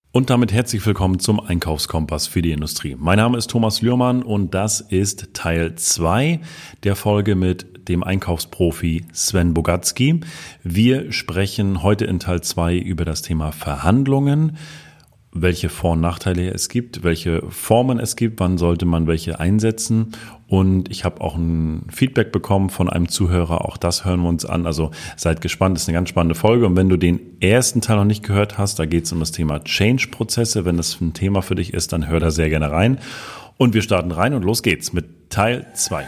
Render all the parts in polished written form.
Und damit herzlich willkommen zum Einkaufskompass für die Industrie. Mein Name ist Thomas Lührmann und das ist Teil 2 der Folge mit dem Einkaufsprofi Sven Bogatzky. Wir sprechen heute in Teil 2 über das Thema Verhandlungen, welche Vor- und Nachteile es gibt, welche Formen es gibt, wann sollte man welche einsetzen. Und ich habe auch ein Feedback bekommen von einem Zuhörer, auch das hören wir uns an. Also seid gespannt, das ist eine ganz spannende Folge. Und wenn du den ersten Teil noch nicht gehört hast, da geht es um das Thema Change-Prozesse. Wenn das ein Thema für dich ist, dann hör da sehr gerne rein. Und wir starten rein und los geht's mit Teil 2.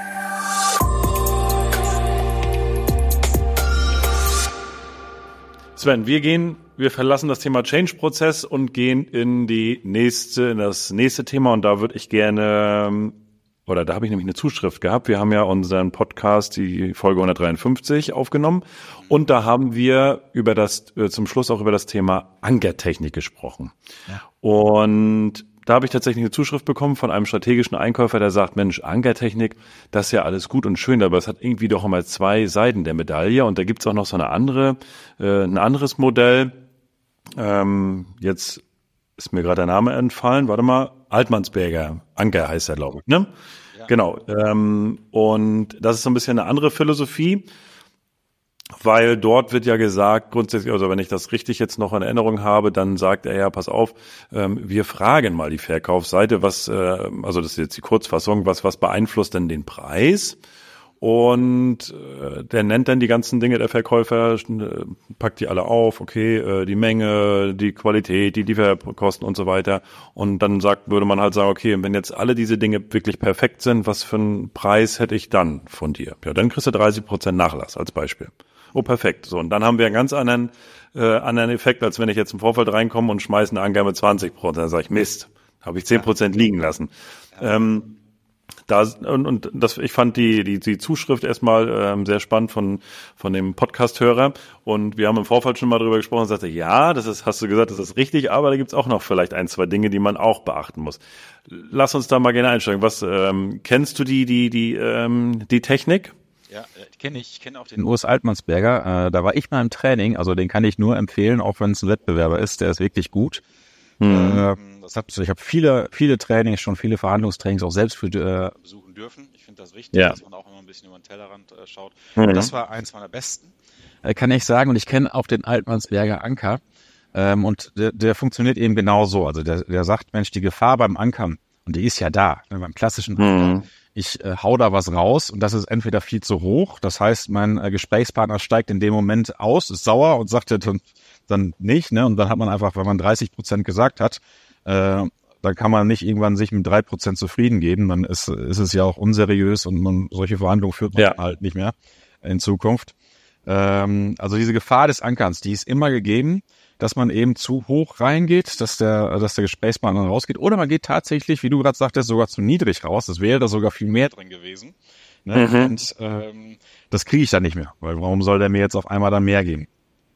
Sven, wir verlassen das Thema Change-Prozess und gehen in das nächste Thema. Und da würde ich gerne, da habe ich nämlich eine Zuschrift gehabt. Wir haben ja unseren Podcast, die Folge 153, aufgenommen. Und da haben wir zum Schluss auch über das Thema Ankertechnik gesprochen. Ja. Und da habe ich tatsächlich eine Zuschrift bekommen von einem strategischen Einkäufer, der sagt, Mensch, Ankertechnik, das ist ja alles gut und schön, aber es hat irgendwie doch immer zwei Seiten der Medaille. Und da gibt's auch noch so ein anderes Modell. Jetzt ist mir gerade der Name entfallen. Warte mal, Altmannsberger Anker heißt er, glaube ich, ne? Ja. Genau. Und das ist so ein bisschen eine andere Philosophie. Weil dort wird ja gesagt, grundsätzlich, also wenn ich das richtig jetzt noch in Erinnerung habe, dann sagt er ja, pass auf, wir fragen mal die Verkaufsseite, also das ist jetzt die Kurzfassung, was beeinflusst denn den Preis? Und der nennt dann die ganzen Dinge, der Verkäufer, packt die alle auf, okay, die Menge, die Qualität, die Lieferkosten und so weiter. Und dann würde man halt sagen, okay, wenn jetzt alle diese Dinge wirklich perfekt sind, was für einen Preis hätte ich dann von dir? Ja, dann kriegst du 30% Nachlass als Beispiel. Oh, perfekt. So, und dann haben wir einen ganz anderen Effekt, als wenn ich jetzt im Vorfeld reinkomme und schmeiße eine Angabe mit 20%. Dann sage ich, Mist, habe ich 10% liegen lassen. Ich fand die Zuschrift erstmal sehr spannend von dem Podcast-Hörer. Und wir haben im Vorfeld schon mal drüber gesprochen und sagte, ja, hast du gesagt, das ist richtig, aber da gibt's auch noch vielleicht ein, zwei Dinge, die man auch beachten muss. Lass uns da mal gerne einsteigen. Kennst du die Technik? Ja, ich kenne auch den Urs Altmannsberger. Da war ich mal im Training, also den kann ich nur empfehlen, auch wenn es ein Wettbewerber ist, der ist wirklich gut. Ich habe viele Trainings, schon viele Verhandlungstrainings auch selbst besuchen dürfen. Ich finde das wichtig, dass man auch immer ein bisschen über den Tellerrand schaut. Und das war eins meiner besten, kann ich sagen. Und ich kenne auch den Altmannsberger Anker. Und der funktioniert eben genau so. Also der sagt, Mensch, die Gefahr beim Ankern, und die ist ja da, beim klassischen Anker, ich hau da was raus und das ist entweder viel zu hoch, das heißt, mein Gesprächspartner steigt in dem Moment aus, ist sauer und sagt dann nicht, ne? Und dann hat man einfach, wenn man 30% gesagt hat, dann kann man nicht irgendwann sich mit 3% zufrieden geben, dann ist es ja auch unseriös und solche Verhandlungen führt man halt nicht mehr in Zukunft. Also diese Gefahr des Ankerns, die ist immer gegeben, dass man eben zu hoch reingeht, dass der Gesprächspartner rausgeht. Oder man geht tatsächlich, wie du gerade sagtest, sogar zu niedrig raus. Das wäre da sogar viel mehr drin gewesen. Ne? Und das kriege ich dann nicht mehr. Weil warum soll der mir jetzt auf einmal dann mehr geben?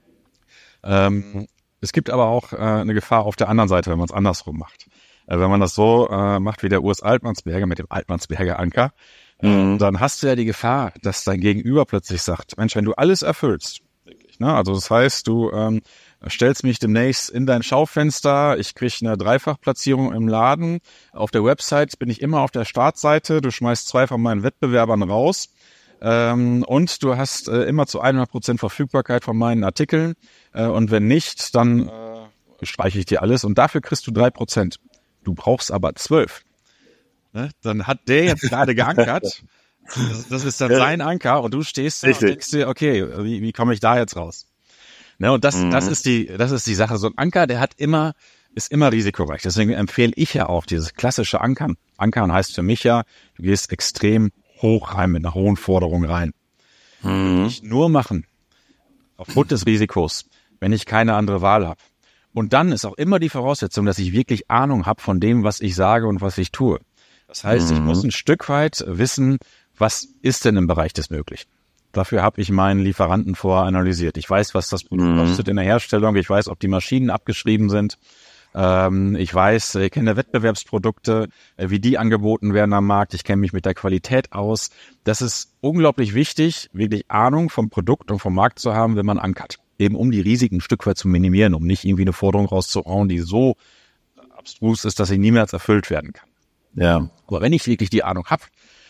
Es gibt aber auch eine Gefahr auf der anderen Seite, wenn man es andersrum macht. Wenn man das so macht wie der Urs Altmannsberger mit dem Altmannsberger Anker, dann hast du ja die Gefahr, dass dein Gegenüber plötzlich sagt, Mensch, wenn du alles erfüllst, wirklich, ne? Also das heißt, du stellst mich demnächst in dein Schaufenster, ich kriege eine Dreifachplatzierung im Laden, auf der Website bin ich immer auf der Startseite, du schmeißt 2 von meinen Wettbewerbern raus und du hast immer zu 100% Verfügbarkeit von meinen Artikeln und wenn nicht, dann streiche ich dir alles und dafür kriegst du 3%. Du brauchst aber 12. Ne? Dann hat der jetzt gerade geankert, das ist dann sein Anker und du stehst da und denkst dir, okay, wie komme ich da jetzt raus? Ne, und das ist die Sache. So ein Anker, ist immer risikoreich. Deswegen empfehle ich ja auch dieses klassische Ankern. Ankern heißt für mich ja, du gehst extrem hoch rein, mit einer hohen Forderung rein. Ich nur machen, aufgrund des Risikos, wenn ich keine andere Wahl habe. Und dann ist auch immer die Voraussetzung, dass ich wirklich Ahnung habe von dem, was ich sage und was ich tue. Das heißt, ich muss ein Stück weit wissen, was ist denn im Bereich des Möglichen. Dafür habe ich meinen Lieferanten vorher analysiert. Ich weiß, was das Produkt kostet in der Herstellung. Ich weiß, ob die Maschinen abgeschrieben sind. Ich kenne Wettbewerbsprodukte, wie die angeboten werden am Markt. Ich kenne mich mit der Qualität aus. Das ist unglaublich wichtig, wirklich Ahnung vom Produkt und vom Markt zu haben, wenn man ankert. eben um die Risiken ein Stück weit zu minimieren, um nicht irgendwie eine Forderung rauszuhauen, die so abstrus ist, dass sie niemals erfüllt werden kann. Ja. Aber wenn ich wirklich die Ahnung habe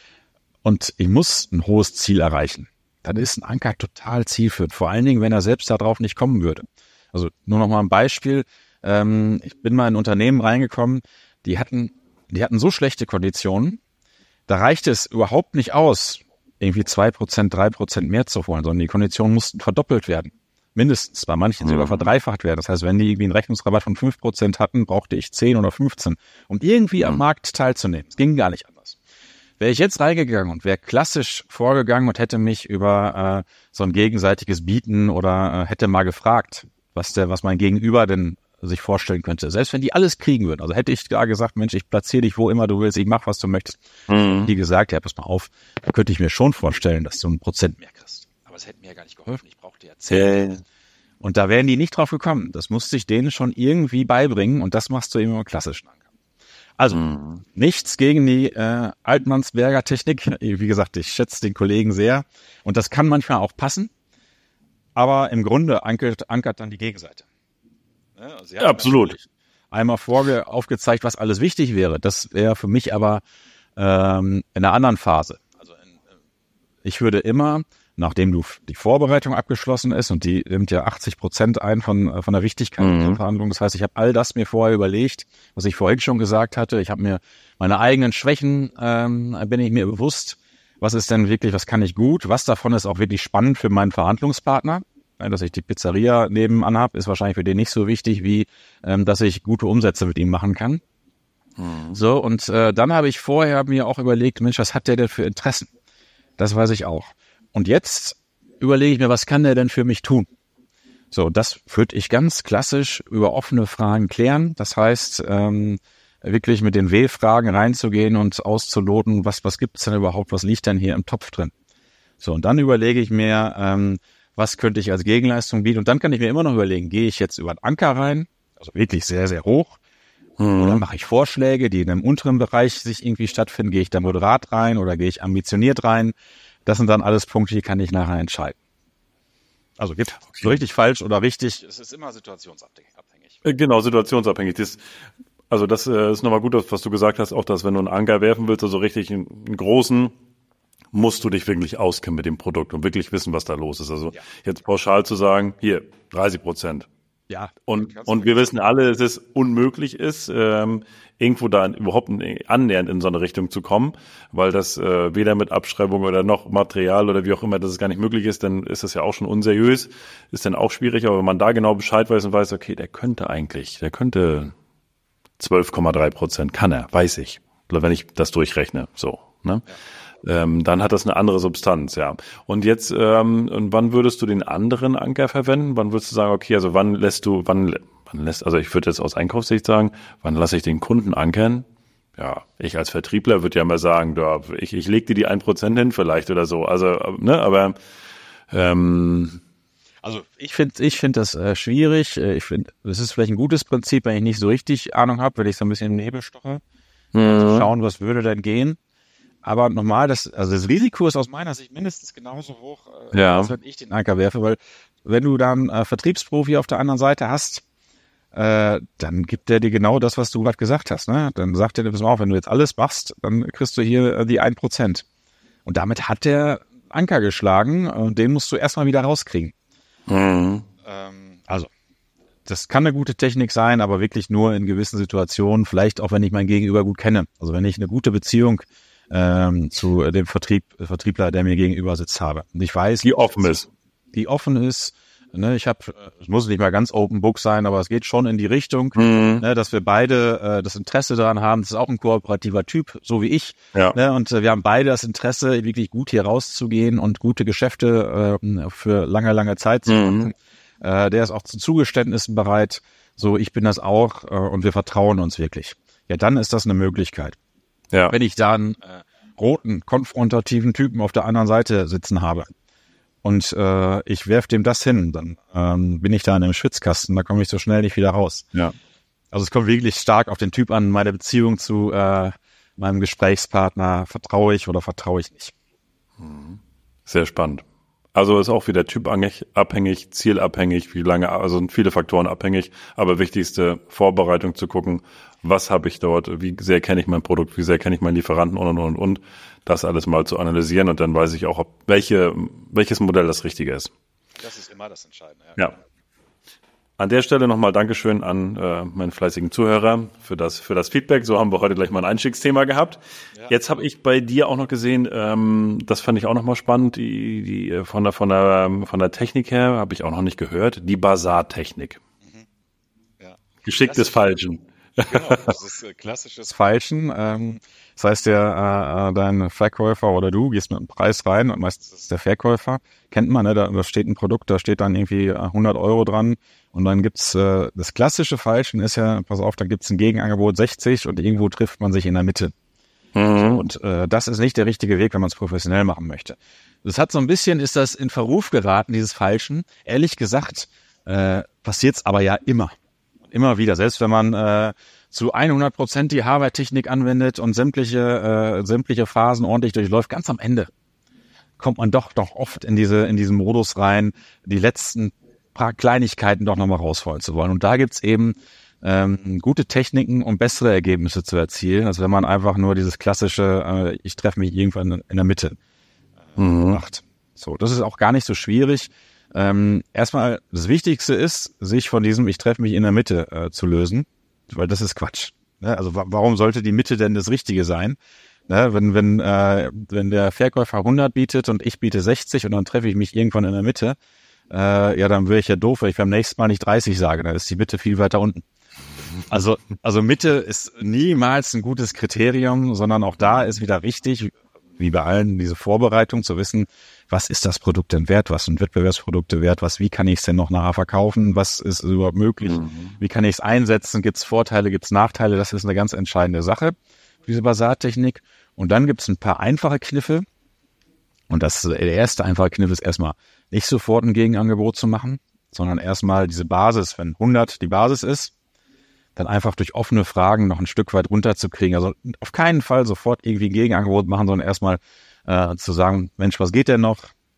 und ich muss ein hohes Ziel erreichen, dann ist ein Anker total zielführend. Vor allen Dingen, wenn er selbst darauf nicht kommen würde. Also nur noch mal ein Beispiel. Ich bin mal in ein Unternehmen reingekommen, die hatten so schlechte Konditionen, da reichte es überhaupt nicht aus, irgendwie 2%, 3% mehr zu holen, sondern die Konditionen mussten verdoppelt werden. Mindestens, bei manchen sogar verdreifacht werden. Das heißt, wenn die irgendwie einen Rechnungsrabatt von 5% hatten, brauchte ich 10 oder 15, um irgendwie am Markt teilzunehmen. Es ging gar nicht anders. Wäre ich jetzt reingegangen und wäre klassisch vorgegangen und hätte mich über so ein gegenseitiges Bieten oder hätte mal gefragt, was mein Gegenüber denn sich vorstellen könnte. Selbst wenn die alles kriegen würden. Also hätte ich da gesagt, Mensch, ich platziere dich wo immer du willst, ich mach, was du möchtest. Die gesagt, ja, pass mal auf, da könnte ich mir schon vorstellen, dass du 1% mehr kriegst. Aber es hätte mir ja gar nicht geholfen. Ich brauchte ja 10. Und da wären die nicht drauf gekommen. Das musste ich denen schon irgendwie beibringen und das machst du eben im klassischen Anker. Also, nichts gegen die Altmannsberger Technik. Wie gesagt, ich schätze den Kollegen sehr. Und das kann manchmal auch passen. Aber im Grunde ankert dann die Gegenseite. Also ja, absolut. Einmal aufgezeigt, was alles wichtig wäre. Das wäre für mich aber in einer anderen Phase. Also ich würde immer, nachdem die Vorbereitung abgeschlossen ist und die nimmt ja 80% ein von der Wichtigkeit der Verhandlung. Das heißt, ich habe all das mir vorher überlegt, was ich vorhin schon gesagt hatte. Ich habe mir meine eigenen Schwächen, bin ich mir bewusst. Was ist denn wirklich, was kann ich gut? Was davon ist auch wirklich spannend für meinen Verhandlungspartner? Dass ich die Pizzeria nebenan habe, ist wahrscheinlich für den nicht so wichtig, wie dass ich gute Umsätze mit ihm machen kann. So, und dann habe ich vorher mir auch überlegt, Mensch, was hat der denn für Interessen? Das weiß ich auch. Und jetzt überlege ich mir, was kann der denn für mich tun? So, das würde ich ganz klassisch über offene Fragen klären. Das heißt, wirklich mit den W-Fragen reinzugehen und auszuloten, was gibt's denn überhaupt, was liegt denn hier im Topf drin? So, und dann überlege ich mir, was könnte ich als Gegenleistung bieten? Und dann kann ich mir immer noch überlegen, gehe ich jetzt über den Anker rein, also wirklich sehr, sehr hoch, oder mache ich Vorschläge, die in einem unteren Bereich sich irgendwie stattfinden, gehe ich da moderat rein oder gehe ich ambitioniert rein? Das sind dann alles Punkte, die kann ich nachher entscheiden. Also gibt so richtig, falsch oder richtig, es ist immer situationsabhängig. Genau, situationsabhängig. Das ist nochmal gut, was du gesagt hast, auch dass wenn du einen Anker werfen willst, also richtig einen großen, musst du dich wirklich auskennen mit dem Produkt und wirklich wissen, was da los ist. Also jetzt pauschal zu sagen, hier 30%. Ja. Und wir wissen alle, dass es unmöglich ist, irgendwo da überhaupt annähernd in so eine Richtung zu kommen, weil das weder mit Abschreibung oder noch Material oder wie auch immer, dass es gar nicht möglich ist, dann ist das ja auch schon unseriös, ist dann auch schwierig. Aber wenn man da genau Bescheid weiß und weiß, okay, der könnte 12,3% kann er, weiß ich, wenn ich das durchrechne, so, ne? Ja. Dann hat das eine andere Substanz, ja. Und jetzt, und wann würdest du den anderen Anker verwenden? Wann würdest du sagen, okay, also also ich würde jetzt aus Einkaufssicht sagen, wann lasse ich den Kunden ankern? Ja, ich als Vertriebler würde ja mal sagen, ich leg dir die 1% hin vielleicht oder so. Also, ne, aber also ich finde das schwierig. Ich finde, das ist vielleicht ein gutes Prinzip, wenn ich nicht so richtig Ahnung habe, wenn ich so ein bisschen im Nebel stoche. Schauen, was würde denn gehen. Aber nochmal, das Risiko ist aus meiner Sicht mindestens genauso hoch, als wenn ich den Anker werfe, weil wenn du dann Vertriebsprofi auf der anderen Seite hast, dann gibt der dir genau das, was du gerade gesagt hast, ne? Dann sagt er dir, pass mal auf, wenn du jetzt alles machst, dann kriegst du hier die 1%. Und damit hat der Anker geschlagen und den musst du erstmal wieder rauskriegen. Also, das kann eine gute Technik sein, aber wirklich nur in gewissen Situationen, vielleicht auch, wenn ich mein Gegenüber gut kenne. Also wenn ich eine gute Beziehung zu dem Vertriebler, der mir gegenüber sitzt, habe. Und ich weiß, die offen ist. Ne, es muss nicht mal ganz Open Book sein, aber es geht schon in die Richtung, ne, dass wir beide das Interesse daran haben. Das ist auch ein kooperativer Typ, so wie ich. Ja. Ne, und wir haben beide das Interesse, wirklich gut hier rauszugehen und gute Geschäfte für lange, lange Zeit zu machen. Der ist auch zu Zugeständnissen bereit. So, ich bin das auch und wir vertrauen uns wirklich. Ja, dann ist das eine Möglichkeit. Ja. Wenn ich da einen roten, konfrontativen Typen auf der anderen Seite sitzen habe und ich werf dem das hin, dann bin ich da in einem Schwitzkasten, da komme ich so schnell nicht wieder raus. Ja. Also es kommt wirklich stark auf den Typ an, meine Beziehung zu meinem Gesprächspartner, vertraue ich oder vertraue ich nicht. Sehr spannend. Also ist auch wieder typabhängig, zielabhängig, wie lange, also sind viele Faktoren abhängig, aber wichtigste Vorbereitung zu gucken, was habe ich dort, wie sehr kenne ich mein Produkt, wie sehr kenne ich meinen Lieferanten und. Das alles mal zu analysieren und dann weiß ich auch, welches Modell das Richtige ist. Das ist immer das Entscheidende. Ja. An der Stelle nochmal Dankeschön an meinen fleißigen Zuhörer für das Feedback. So haben wir heute gleich mal ein Einstiegsthema gehabt. Ja. Jetzt habe ich bei dir auch noch gesehen, das fand ich auch nochmal spannend, die von der Technik her habe ich auch noch nicht gehört, die Basar-Technik. Ja. Geschicktes Falschen. Genau, das ist klassisches Falschen. Das heißt, dein Verkäufer oder du gehst mit einem Preis rein und meistens ist es der Verkäufer. Kennt man, ne? Da steht ein Produkt, da steht dann irgendwie 100 Euro dran und dann gibt's das klassische Falschen ist ja, pass auf, da gibt's ein Gegenangebot 60 und irgendwo trifft man sich in der Mitte. Mhm. Und das ist nicht der richtige Weg, wenn man es professionell machen möchte. Das hat so ein bisschen, ist das in Verruf geraten, dieses Falschen. Ehrlich gesagt, passiert's aber ja immer wieder, selbst wenn man zu 100% die Hardware-Technik anwendet und sämtliche Phasen ordentlich durchläuft, ganz am Ende kommt man doch oft in diesen Modus rein, die letzten paar Kleinigkeiten doch nochmal rausholen zu wollen. Und da gibt's eben gute Techniken, um bessere Ergebnisse zu erzielen, als wenn man einfach nur dieses klassische, ich treffe mich irgendwann in der Mitte macht. So, das ist auch gar nicht so schwierig. Erstmal, das Wichtigste ist, sich von diesem ich treffe mich in der Mitte zu lösen, weil das ist Quatsch. Ne? Also warum sollte die Mitte denn das Richtige sein? Ne? Wenn der Verkäufer 100 bietet und ich biete 60 und dann treffe ich mich irgendwann in der Mitte, dann wäre ich ja doof, wenn ich beim nächsten Mal nicht 30 sage, dann ist die Mitte viel weiter unten. Also Mitte ist niemals ein gutes Kriterium, sondern auch da ist wieder wichtig, wie bei allen, diese Vorbereitung zu wissen, was ist das Produkt denn wert, was sind Wettbewerbsprodukte wert, wie kann ich es denn noch nachher verkaufen, was ist überhaupt möglich, wie kann ich es einsetzen, gibt es Vorteile, gibt es Nachteile, das ist eine ganz entscheidende Sache, diese Basar-Technik. Und dann gibt es ein paar einfache Kniffe und der erste einfache Kniff ist erstmal nicht sofort ein Gegenangebot zu machen, sondern erstmal diese Basis, wenn 100 die Basis ist, dann einfach durch offene Fragen noch ein Stück weit runterzukriegen. Also auf keinen Fall sofort irgendwie ein Gegenangebot machen, sondern erstmal zu sagen, Mensch, was geht denn noch?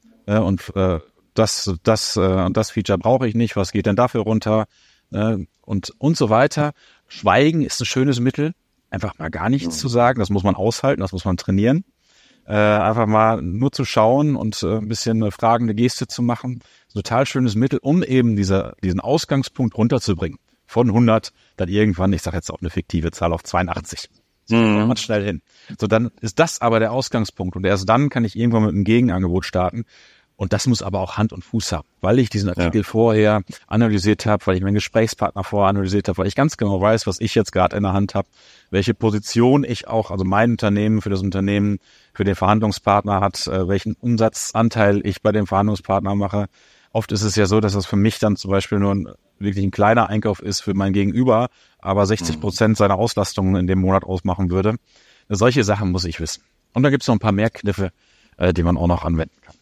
Das Feature brauche ich nicht, was geht denn dafür runter? Und so weiter. Schweigen ist ein schönes Mittel, einfach mal gar nichts zu sagen, das muss man aushalten, das muss man trainieren. Einfach mal nur zu schauen und ein bisschen eine fragende Geste zu machen. Ein total schönes Mittel, um eben diesen Ausgangspunkt runterzubringen. Von 100 dann irgendwann, ich sage jetzt auch eine fiktive Zahl, auf 82. So, kommt man schnell hin. So, dann ist das aber der Ausgangspunkt und erst dann kann ich irgendwann mit einem Gegenangebot starten. Und das muss aber auch Hand und Fuß haben, weil ich diesen Artikel vorher analysiert habe, weil ich meinen Gesprächspartner vorher analysiert habe, weil ich ganz genau weiß, was ich jetzt gerade in der Hand habe, welche Position ich auch, also mein Unternehmen für das Unternehmen, für den Verhandlungspartner hat, welchen Umsatzanteil ich bei dem Verhandlungspartner mache. Oft ist es ja so, dass das für mich dann zum Beispiel nur wirklich ein kleiner Einkauf ist für mein Gegenüber, aber 60% seiner Auslastung in dem Monat ausmachen würde. Solche Sachen muss ich wissen. Und da gibt es noch ein paar mehr Kniffe, die man auch noch anwenden kann.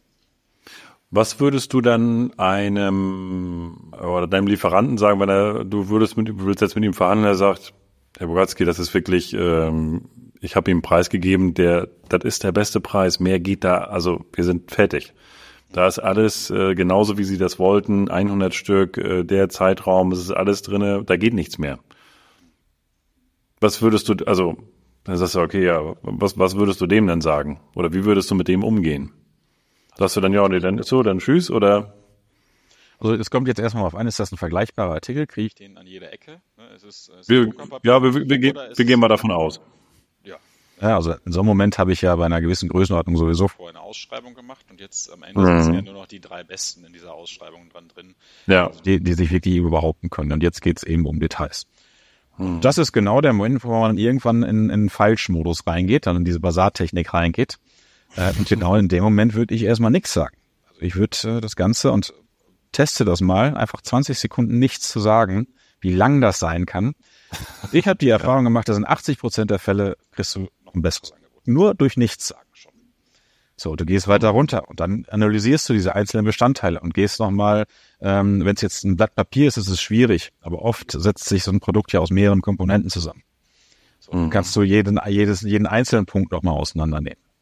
Was würdest du dann deinem Lieferanten sagen, wenn du willst jetzt mit ihm verhandeln, er sagt, Herr Bogatzky, das ist wirklich, ich habe ihm einen Preis gegeben, das ist der beste Preis, mehr geht da, also wir sind fertig. Da ist alles genauso, wie Sie das wollten, 100 Stück, der Zeitraum, es ist alles drinne, da geht nichts mehr. Was würdest du, also, dann sagst du, okay, ja, was würdest du dem dann sagen? Oder wie würdest du mit dem umgehen? Sagst du dann, ja, nee, dann ist so, dann tschüss, oder? Also es kommt jetzt erstmal auf an, ist das ein vergleichbarer Artikel? Kriege ich den an jeder Ecke? Wir gehen mal davon aus. Ja, also in so einem Moment habe ich ja bei einer gewissen Größenordnung sowieso vorher eine Ausschreibung gemacht und jetzt am Ende sind ja nur noch die 3 Besten in dieser Ausschreibung drin. Ja. Also die sich wirklich behaupten können. Und jetzt geht's eben um Details. Das ist genau der Moment, wo man irgendwann in Falschmodus reingeht, dann in diese Basar-Technik reingeht. Und genau in dem Moment würde ich erstmal nichts sagen. Also ich würde das Ganze und teste das mal, einfach 20 Sekunden nichts zu sagen, wie lang das sein kann. Und ich habe die Erfahrung gemacht, dass in 80% der Fälle kriegst du noch ein besseres Angebot. Nur durch nichts sagen schon. So, du gehst weiter runter und dann analysierst du diese einzelnen Bestandteile und gehst nochmal, wenn es jetzt ein Blatt Papier ist, ist es schwierig, aber oft setzt sich so ein Produkt ja aus mehreren Komponenten zusammen. So, dann kannst du jeden einzelnen Punkt nochmal auseinandernehmen.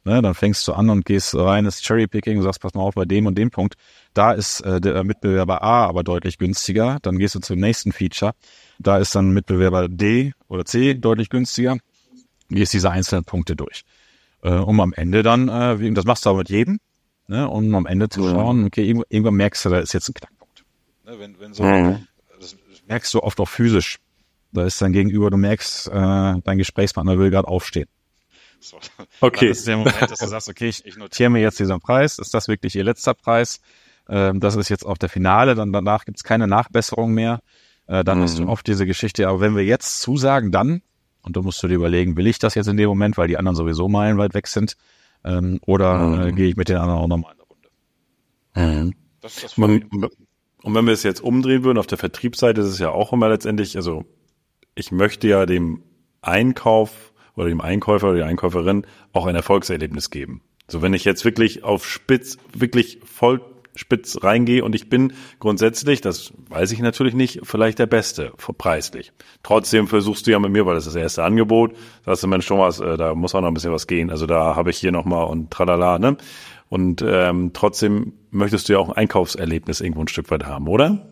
Ne, dann fängst du an und gehst reines Cherrypicking und sagst, pass mal auf, bei dem und dem Punkt, da ist der Mitbewerber A aber deutlich günstiger. Dann gehst du zum nächsten Feature, da ist dann Mitbewerber D oder C deutlich günstiger. Gehst diese einzelnen Punkte durch. Um am Ende dann, das machst du aber mit jedem, ne, um am Ende zu schauen, okay, irgendwann merkst du, da ist jetzt ein Knackpunkt. Ne, wenn so, das merkst du oft auch physisch. Da ist dein Gegenüber, du merkst, dein Gesprächspartner will gerade aufstehen. So. Okay. Das ist der Moment, dass du sagst, okay, ich notiere mir jetzt diesen Preis. Ist das wirklich ihr letzter Preis? Das ist jetzt auch der Finale. Dann danach gibt's keine Nachbesserung mehr. Dann hast du oft diese Geschichte. Aber wenn wir jetzt zusagen, dann, und du musst du dir überlegen, will ich das jetzt in dem Moment, weil die anderen sowieso meilenweit weg sind, oder gehe ich mit den anderen auch nochmal in eine Runde? Das ist das und wenn wir es jetzt umdrehen würden, auf der Vertriebsseite ist es ja auch immer letztendlich, also ich möchte ja dem Einkauf oder dem Einkäufer oder der Einkäuferin auch ein Erfolgserlebnis geben. So, wenn ich jetzt wirklich auf Spitz, wirklich voll spitz reingehe und ich bin grundsätzlich, das weiß ich natürlich nicht, vielleicht der Beste, preislich. Trotzdem versuchst du ja mit mir, weil das ist das erste Angebot, sagst du, Mensch, Thomas, da muss auch noch ein bisschen was gehen. Also da habe ich hier nochmal und tralala, ne? Und trotzdem möchtest du ja auch ein Einkaufserlebnis irgendwo ein Stück weit haben, oder?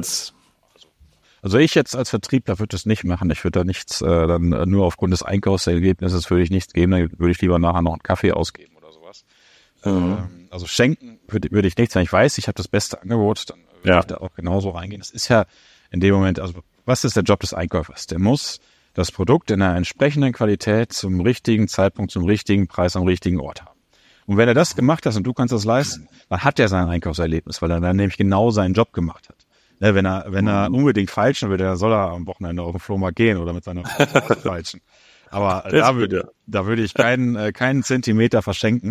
Also ich jetzt als Vertriebler würde das nicht machen. Ich würde da nichts, dann nur aufgrund des Einkaufsergebnisses würde ich nichts geben. Dann würde ich lieber nachher noch einen Kaffee ausgeben oder sowas. Also schenken würde ich nichts. Wenn ich weiß, ich habe das beste Angebot, dann würde ich da auch genauso reingehen. Das ist ja in dem Moment, also was ist der Job des Einkäufers? Der muss das Produkt in einer entsprechenden Qualität zum richtigen Zeitpunkt, zum richtigen Preis am richtigen Ort haben. Und wenn er das gemacht hat und du kannst das leisten, dann hat er sein Einkaufserlebnis, weil er dann nämlich genau seinen Job gemacht hat. Ja, wenn er unbedingt feilschen will, dann soll er am Wochenende auf den Flohmarkt gehen oder mit seiner Frau feilschen. Aber da würde ich keinen Zentimeter verschenken.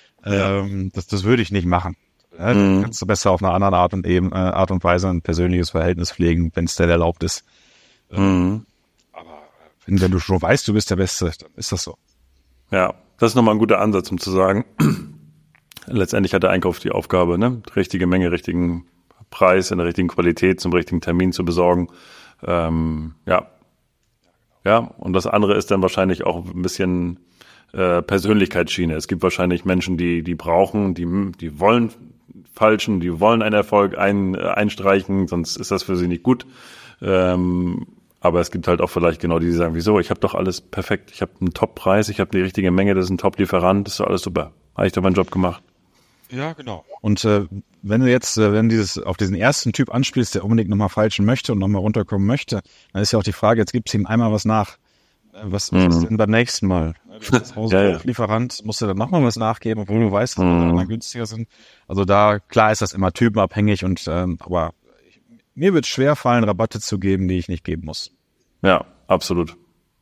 Das würde ich nicht machen. Ja, kannst du besser auf eine andere Art und Weise ein persönliches Verhältnis pflegen, wenn es denn erlaubt ist. Aber wenn du schon weißt, du bist der Beste, dann ist das so. Ja, das ist nochmal ein guter Ansatz, um zu sagen, letztendlich hat der Einkauf die Aufgabe, ne, richtige Menge, richtigen Preis in der richtigen Qualität zum richtigen Termin zu besorgen. Ja, und das andere ist dann wahrscheinlich auch ein bisschen Persönlichkeitsschiene. Es gibt wahrscheinlich Menschen, die brauchen, die wollen falschen, die wollen einen Erfolg einstreichen, sonst ist das für sie nicht gut. Aber es gibt halt auch vielleicht genau die sagen, wieso, ich habe doch alles perfekt, ich habe einen Top-Preis, ich habe die richtige Menge, das ist ein Top-Lieferant, das ist doch alles super. Habe ich doch meinen Job gemacht. Ja, genau. Und wenn du jetzt, auf diesen ersten Typ anspielst, der unbedingt nochmal falschen möchte und nochmal runterkommen möchte, dann ist ja auch die Frage, jetzt gibt's ihm einmal was nach. Was ist denn beim nächsten Mal? Lieferant, musst du dann nochmal was nachgeben, obwohl du weißt, dass die anderen günstiger sind. Also da, klar ist das immer typenabhängig aber mir wird es schwer fallen, Rabatte zu geben, die ich nicht geben muss. Ja, absolut.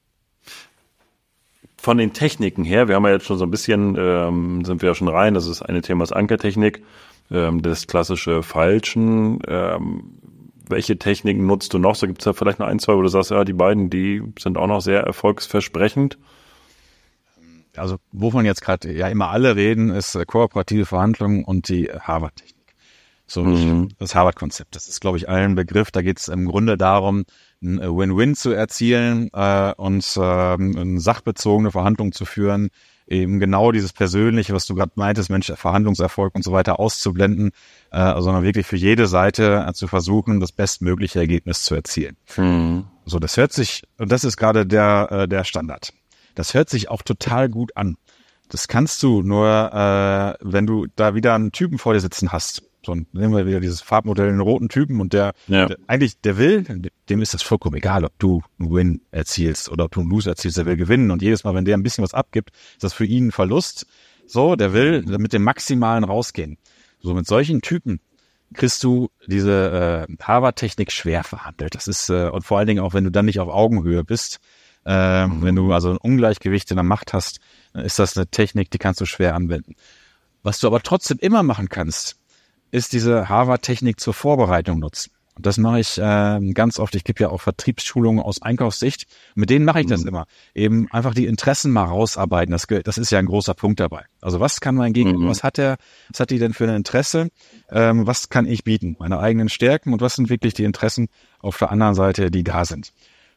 Von den Techniken her, wir haben ja jetzt schon so ein bisschen, sind wir ja schon rein, das ist eine Thema, ist Ankertechnik, das klassische Falschen. Welche Techniken nutzt du noch? So gibt es ja vielleicht noch ein, zwei, wo du sagst, ja, die beiden, die sind auch noch sehr erfolgsversprechend. Also wovon jetzt gerade ja immer alle reden, ist kooperative Verhandlungen und die Harvard-Technik. So das Harvard-Konzept. Das ist, glaube ich, allen Begriff. Da geht es im Grunde darum, ein Win-Win zu erzielen und eine sachbezogene Verhandlung zu führen, eben genau dieses Persönliche, was du gerade meintest, Mensch, Verhandlungserfolg und so weiter auszublenden, sondern wirklich für jede Seite zu versuchen, das bestmögliche Ergebnis zu erzielen. So, das hört sich, und das ist gerade der Standard. Das hört sich auch total gut an. Das kannst du nur, wenn du da wieder einen Typen vor dir sitzen hast. So, nehmen wir wieder dieses Farbmodell, einen roten Typen und der will, dem ist das vollkommen egal, ob du einen Win erzielst oder ob du einen Lose erzielst, der will gewinnen und jedes Mal, wenn der ein bisschen was abgibt, ist das für ihn ein Verlust. So, der will mit dem Maximalen rausgehen. So, mit solchen Typen kriegst du diese Harvard-Technik schwer verhandelt. Das ist, und vor allen Dingen auch, wenn du dann nicht auf Augenhöhe bist, wenn du also ein Ungleichgewicht in der Macht hast, dann ist das eine Technik, die kannst du schwer anwenden. Was du aber trotzdem immer machen kannst, ist diese Harvard-Technik zur Vorbereitung nutzen. Und das mache ich ganz oft. Ich gebe ja auch Vertriebsschulungen aus Einkaufssicht. Mit denen mache ich das immer. Eben einfach die Interessen mal rausarbeiten. Das ist ja ein großer Punkt dabei. Also was kann mein Gegenüber, was hat die denn für ein Interesse? Was kann ich bieten? Meine eigenen Stärken und was sind wirklich die Interessen auf der anderen Seite, die da sind?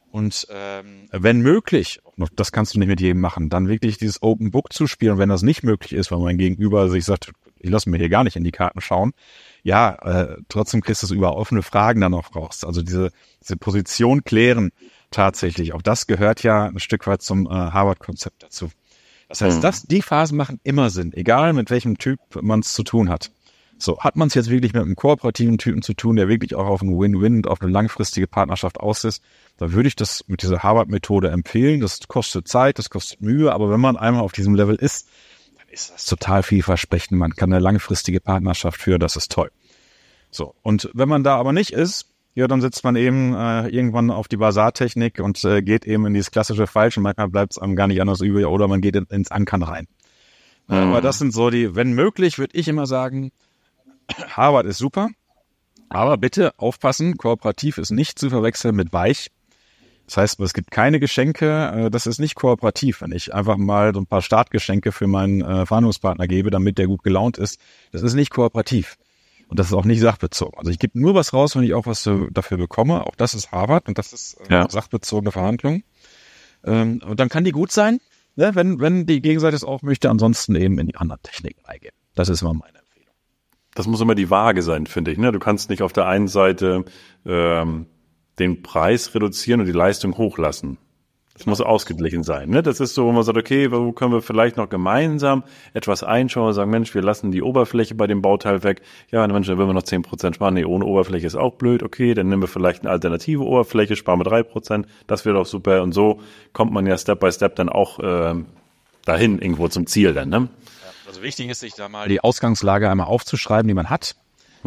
Und wenn möglich, das kannst du nicht mit jedem machen, dann wirklich dieses Open Book zu spielen. Und wenn das nicht möglich ist, weil mein Gegenüber sich sagt, ich lasse mir hier gar nicht in die Karten schauen, trotzdem kriegst du es über offene Fragen dann auch raus. Also diese Position klären tatsächlich. Auch das gehört ja ein Stück weit zum Harvard-Konzept dazu. Das heißt, die Phasen machen immer Sinn, egal mit welchem Typ man es zu tun hat. So, hat man es jetzt wirklich mit einem kooperativen Typen zu tun, der wirklich auch auf ein Win-Win und auf eine langfristige Partnerschaft aus ist, dann würde ich das mit dieser Harvard-Methode empfehlen. Das kostet Zeit, das kostet Mühe, aber wenn man einmal auf diesem Level ist, dann ist das total vielversprechend. Man kann eine langfristige Partnerschaft führen, das ist toll. So, und wenn man da aber nicht ist, ja, dann sitzt man eben irgendwann auf die Basar-Technik und geht eben in dieses klassische Falsch und manchmal bleibt es einem gar nicht anders übrig oder man geht ins Ankern rein. Aber das sind so wenn möglich, würde ich immer sagen, Harvard ist super, aber bitte aufpassen, kooperativ ist nicht zu verwechseln mit weich. Das heißt, es gibt keine Geschenke, das ist nicht kooperativ, wenn ich einfach mal so ein paar Startgeschenke für meinen Verhandlungspartner gebe, damit der gut gelaunt ist. Das ist nicht kooperativ und das ist auch nicht sachbezogen. Also ich gebe nur was raus, wenn ich auch was dafür bekomme. Auch das ist Harvard und das ist sachbezogene Verhandlung. Und dann kann die gut sein, ne, wenn die Gegenseite es auch möchte, ansonsten eben in die anderen Techniken reingehen. Das ist immer meine Empfehlung. Das muss immer die Waage sein, finde ich. Ne? Du kannst nicht auf der einen Seite den Preis reduzieren und die Leistung hochlassen. Das muss ausgeglichen sein. Ne? Das ist so, wo man sagt, okay, wo können wir vielleicht noch gemeinsam etwas einschauen und sagen, Mensch, wir lassen die Oberfläche bei dem Bauteil weg. Ja, Mensch, dann will wir noch 10% sparen. Nee, ohne Oberfläche ist auch blöd. Okay, dann nehmen wir vielleicht eine alternative Oberfläche, sparen wir 3%. Das wäre doch super. Und so kommt man ja Step by Step dann auch dahin, irgendwo zum Ziel dann. Ne? Also wichtig ist, sich da mal die Ausgangslage einmal aufzuschreiben, die man hat.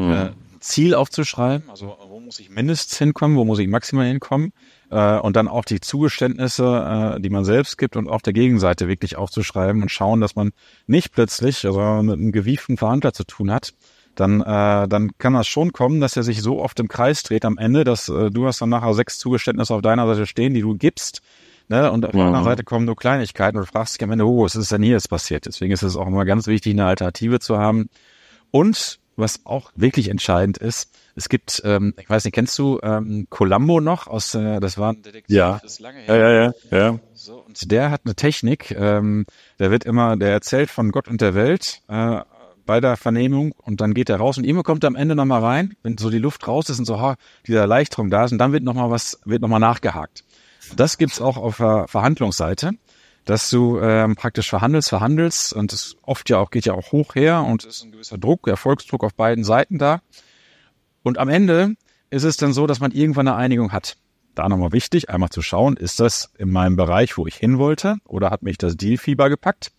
Ziel aufzuschreiben, also wo muss ich mindestens hinkommen, wo muss ich maximal hinkommen und dann auch die Zugeständnisse, die man selbst gibt und auf der Gegenseite wirklich aufzuschreiben und schauen, dass man nicht plötzlich mit einem gewieften Verhandler zu tun hat. Dann kann das schon kommen, dass er sich so oft im Kreis dreht am Ende, dass du hast dann nachher 6 Zugeständnisse auf deiner Seite stehen, die du gibst, ne? Und auf der anderen Seite kommen nur Kleinigkeiten und du fragst dich am Ende, was ist denn hier jetzt passiert? Deswegen ist es auch immer ganz wichtig, eine Alternative zu haben. Und was auch wirklich entscheidend ist, es gibt, ich weiß nicht, kennst du Columbo noch das war ein Detektiv, das ist lange her. Ja. So, und der hat eine Technik, der erzählt von Gott und der Welt bei der Vernehmung und dann geht er raus und immer kommt er am Ende nochmal rein, wenn so die Luft raus ist und so diese Erleichterung da ist und dann wird nochmal nachgehakt. Das gibt's auch auf der Verhandlungsseite, dass du praktisch verhandelst und es geht ja auch hoch her und es ist ein gewisser Druck, Erfolgsdruck auf beiden Seiten da. Und am Ende ist es dann so, dass man irgendwann eine Einigung hat. Da nochmal wichtig, einmal zu schauen, ist das in meinem Bereich, wo ich hin wollte, oder hat mich das Dealfieber gepackt?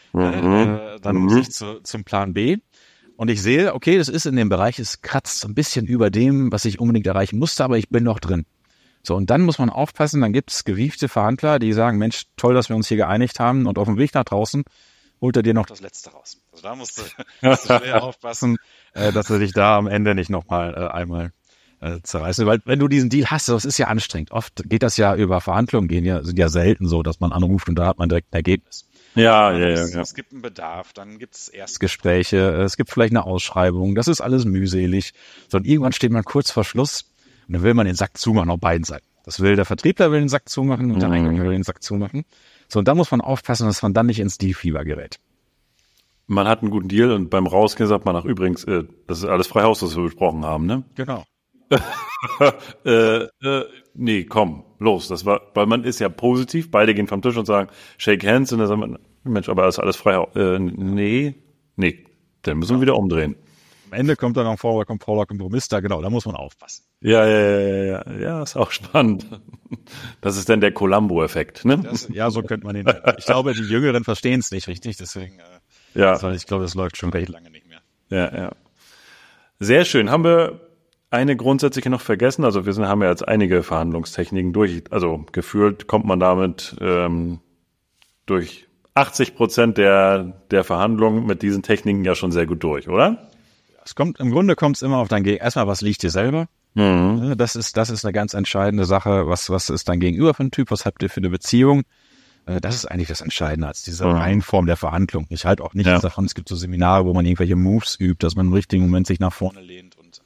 Dann muss ich zum Plan B. Und ich sehe, okay, das ist in dem Bereich, es kratzt so ein bisschen über dem, was ich unbedingt erreichen musste, aber ich bin noch drin. So, und dann muss man aufpassen, dann gibt es gewiefte Verhandler, die sagen, Mensch, toll, dass wir uns hier geeinigt haben und auf dem Weg nach draußen holt er dir noch das Letzte raus. Also da musst du schwer aufpassen, dass er dich da am Ende nicht nochmal einmal zerreißt. Weil wenn du diesen Deal hast, das ist ja anstrengend. Oft geht das ja über Verhandlungen, sind ja selten so, dass man anruft und da hat man direkt ein Ergebnis. Ja. Es gibt einen Bedarf, dann gibt es Erstgespräche, es gibt vielleicht eine Ausschreibung, das ist alles mühselig. So, und irgendwann steht man kurz vor Schluss und dann will man den Sack zumachen auf beiden Seiten. Der Vertriebler will den Sack zumachen und der Einkäufer will den Sack zumachen. So, und da muss man aufpassen, dass man dann nicht ins Dealfieber gerät. Man hat einen guten Deal und beim Rausgehen sagt man, übrigens, das ist alles frei Haus, was wir besprochen haben, ne? Genau. Nee, komm, los. Weil man ist ja positiv, beide gehen vom Tisch und sagen, shake hands und dann sagt man, Mensch, aber ist alles frei Haus. Nee, dann müssen wir wieder umdrehen. Am Ende kommt dann noch ein fauler Kompromiss da, genau, da muss man aufpassen. Ja, ist auch spannend. Das ist dann der Columbo-Effekt, ne? So könnte man ihn. Ich glaube, die Jüngeren verstehen es nicht richtig, deswegen. Ich glaube, das läuft schon recht lange nicht mehr. Ja. Sehr schön. Haben wir eine grundsätzliche noch vergessen? Also haben ja jetzt einige Verhandlungstechniken durch. Also gefühlt kommt man damit durch 80% der Verhandlungen mit diesen Techniken ja schon sehr gut durch, oder? Im Grunde kommt es immer auf dein Gegenüber. Erstmal, was liegt dir selber? Das ist eine ganz entscheidende Sache. Was ist dein Gegenüber für ein Typ? Was habt ihr für eine Beziehung? Das ist eigentlich das Entscheidende als diese Reihenform der Verhandlung. Ich halte auch nichts davon. Es gibt so Seminare, wo man irgendwelche Moves übt, dass man im richtigen Moment sich nach vorne lehnt und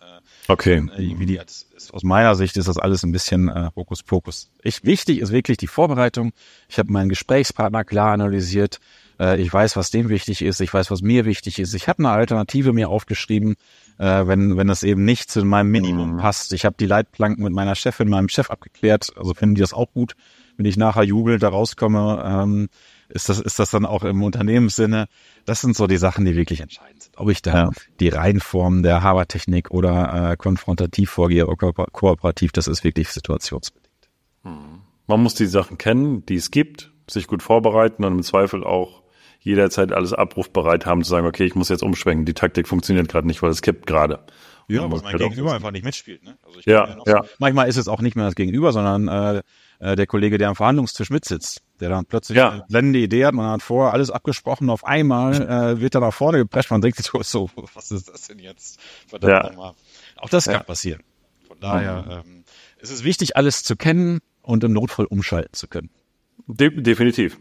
Okay. Aus meiner Sicht ist das alles ein bisschen Hokuspokus. Wichtig ist wirklich die Vorbereitung. Ich habe meinen Gesprächspartner klar analysiert. Ich weiß, was dem wichtig ist. Ich weiß, was mir wichtig ist. Ich habe eine Alternative mir aufgeschrieben, wenn das eben nicht zu meinem Minimum passt. Ich habe die Leitplanken mit meiner Chefin, meinem Chef abgeklärt. Also finden die das auch gut. Wenn ich nachher jubelnd da rauskomme, ist das dann auch im Unternehmenssinne. Das sind so die Sachen, die wirklich entscheidend sind. Ob ich da die Reihenform der Haber-Technik oder konfrontativ vorgehe oder kooperativ, das ist wirklich situationsbedingt. Man muss die Sachen kennen, die es gibt, sich gut vorbereiten und im Zweifel auch jederzeit alles abrufbereit haben, zu sagen, okay, ich muss jetzt umschwenken, die Taktik funktioniert gerade nicht, weil es kippt gerade. Ja, was mein Gegenüber einfach nicht mitspielt. Ne? Also ja. Manchmal ist es auch nicht mehr das Gegenüber, sondern der Kollege, der am Verhandlungstisch mitsitzt, der dann plötzlich eine blendende Idee hat, man hat vorher alles abgesprochen, auf einmal wird er nach vorne geprescht, man denkt sich so, was ist das denn jetzt? Verdammt nochmal. Auch das kann passieren. Von daher ist es wichtig, alles zu kennen und im Notfall umschalten zu können. Definitiv.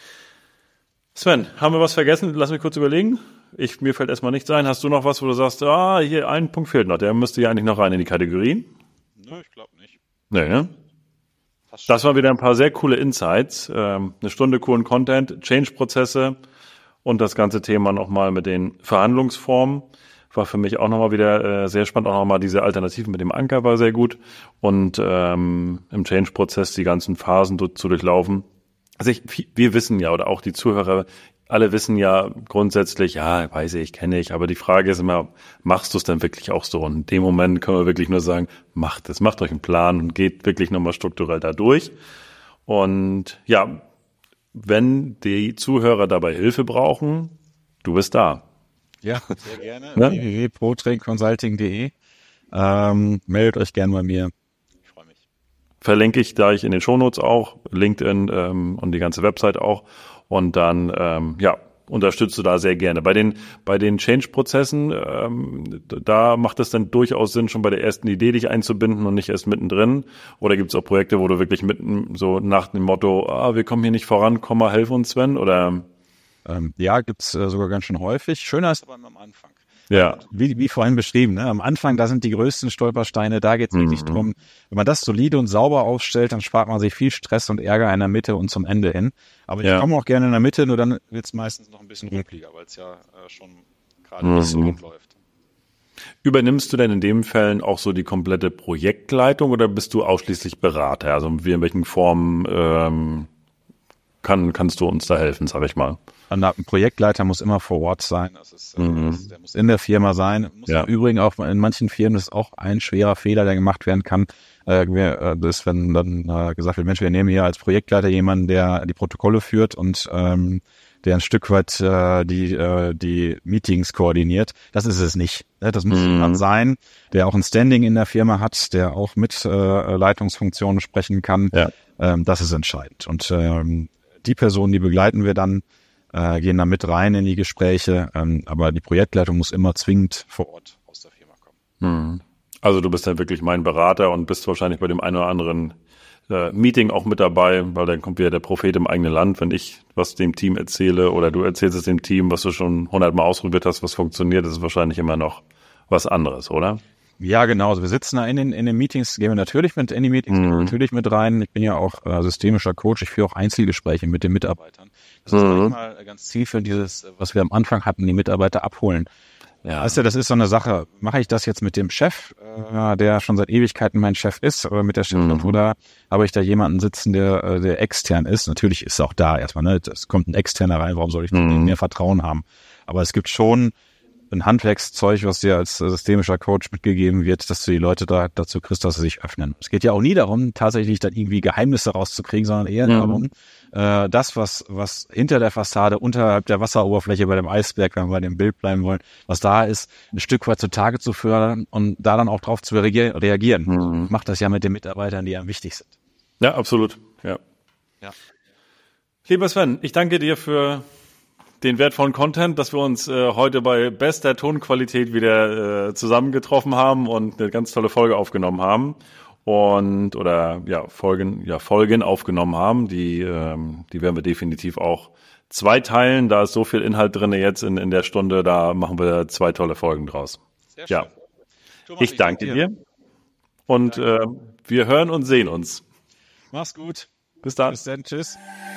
Sven, haben wir was vergessen? Lass mich kurz überlegen. Mir fällt erstmal nichts ein. Hast du noch was, wo du sagst, hier ein Punkt fehlt noch, der müsste ja eigentlich noch rein in die Kategorien? Nö, ich glaube nicht. Nee, ne? Das waren wieder ein paar sehr coole Insights. Eine Stunde coolen Content, Change-Prozesse und das ganze Thema nochmal mit den Verhandlungsformen. War für mich auch nochmal wieder sehr spannend. Auch nochmal diese Alternativen mit dem Anker war sehr gut. Und im Change-Prozess die ganzen Phasen zu durchlaufen. Also wir wissen ja, oder auch die Zuhörer, alle wissen ja grundsätzlich, weiß ich, kenne ich, aber die Frage ist immer, machst du es denn wirklich auch so? Und in dem Moment können wir wirklich nur sagen, macht euch einen Plan und geht wirklich nochmal strukturell da durch. Und ja, wenn die Zuhörer dabei Hilfe brauchen, du bist da. Ja, sehr gerne. www.protrainconsulting.de. Meldet euch gern bei mir. Ich freue mich. Verlinke ich gleich in den Shownotes auch, LinkedIn und die ganze Website auch. Und dann, unterstützt du da sehr gerne. Bei den Change-Prozessen, da macht es dann durchaus Sinn, schon bei der ersten Idee dich einzubinden und nicht erst mittendrin. Oder gibt es auch Projekte, wo du wirklich mitten so nach dem Motto, wir kommen hier nicht voran, komm mal, helf uns, Sven, oder? Gibt's sogar ganz schön häufig. Schöner ist aber am Anfang. Ja. Wie vorhin beschrieben, ne? Am Anfang, da sind die größten Stolpersteine, da geht es wirklich drum. Wenn man das solide und sauber aufstellt, dann spart man sich viel Stress und Ärger in der Mitte und zum Ende hin. Aber ich komme auch gerne in der Mitte, nur dann wird es meistens noch ein bisschen ruckliger, weil es ja schon gerade nicht so rund läuft. Übernimmst du denn in den Fällen auch so die komplette Projektleitung oder bist du ausschließlich Berater? Also in welchen Formen kannst du uns da helfen, sag ich mal? Ein Projektleiter muss immer vor Ort sein. Der muss in der Firma sein. Im Übrigen auch in manchen Firmen ist auch ein schwerer Fehler, der gemacht werden kann. Das ist, wenn dann gesagt wird, Mensch, wir nehmen hier als Projektleiter jemanden, der die Protokolle führt und der ein Stück weit die Meetings koordiniert. Das ist es nicht. Das muss jemand sein, der auch ein Standing in der Firma hat, der auch mit Leitungsfunktionen sprechen kann. Ja. Das ist entscheidend. Und die Personen, die begleiten wir dann, gehen da mit rein in die Gespräche, aber die Projektleitung muss immer zwingend vor Ort aus der Firma kommen. Also du bist dann wirklich mein Berater und bist wahrscheinlich bei dem einen oder anderen Meeting auch mit dabei, weil dann kommt wieder der Prophet im eigenen Land, wenn ich was dem Team erzähle oder du erzählst es dem Team, was du schon 100-mal ausprobiert hast, was funktioniert, das ist wahrscheinlich immer noch was anderes, oder? Ja, genau. Also wir sitzen da in den Meetings, gehen wir natürlich mit in die Meetings, natürlich mit rein. Ich bin ja auch systemischer Coach. Ich führe auch Einzelgespräche mit den Mitarbeitern. Das ist manchmal ganz zielführend, was wir am Anfang hatten, die Mitarbeiter abholen. Ja. Weißt du, das ist so eine Sache. Mache ich das jetzt mit dem Chef, der schon seit Ewigkeiten mein Chef ist, oder mit der Chefin, oder habe ich da jemanden sitzen, der extern ist? Natürlich ist auch da erstmal, ne? Es kommt ein Externer rein, warum soll ich dem mehr Vertrauen haben? Aber es gibt schon ein Handwerkszeug, was dir als systemischer Coach mitgegeben wird, dass du die Leute dazu kriegst, dass sie sich öffnen. Es geht ja auch nie darum, tatsächlich dann irgendwie Geheimnisse rauszukriegen, sondern eher darum, das, was hinter der Fassade, unterhalb der Wasseroberfläche bei dem Eisberg, wenn wir bei dem Bild bleiben wollen, was da ist, ein Stück weit zutage zu fördern und da dann auch drauf zu reagieren. Macht das ja mit den Mitarbeitern, die einem wichtig sind. Ja, absolut. Ja. Lieber Sven, ich danke dir für den wertvollen Content, dass wir uns heute bei bester Tonqualität wieder zusammengetroffen haben und eine ganz tolle Folge aufgenommen haben Folgen aufgenommen haben. Die werden wir definitiv auch zweiteilen. Da ist so viel Inhalt drin jetzt in der Stunde, da machen wir 2 tolle Folgen draus. Sehr schön. Thomas, Ich danke dir. Und wir hören und sehen uns. Mach's gut. Bis dann. Bis dann. Tschüss.